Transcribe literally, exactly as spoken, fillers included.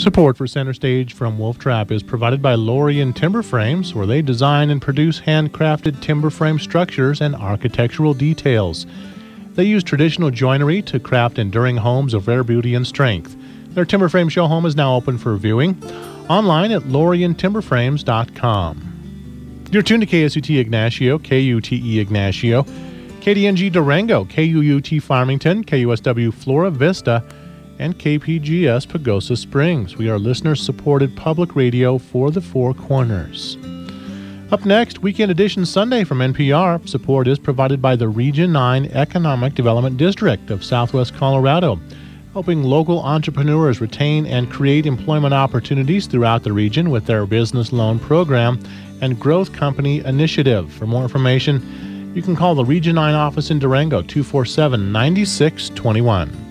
Support for Center Stage from Wolf Trap is provided by Lorien Timber Frames, where they design and produce handcrafted timber frame structures and architectural details. They use traditional joinery to craft enduring homes of rare beauty and strength. Their timber frame show home is now open for viewing online at lorien timber frames dot com. You're tuned to K S U T Ignacio, K U T E Ignacio, K D N G Durango, K U U T Farmington, K U S W Flora Vista, and K P G S Pagosa Springs. We are listener-supported public radio for the Four Corners. Up next, Weekend Edition Sunday from N P R. Support is provided by the Region nine Economic Development District of Southwest Colorado, helping local entrepreneurs retain and create employment opportunities throughout the region with their business loan program and growth company initiative. For more information, you can call the Region nine office in Durango, two four seven, nine six two one.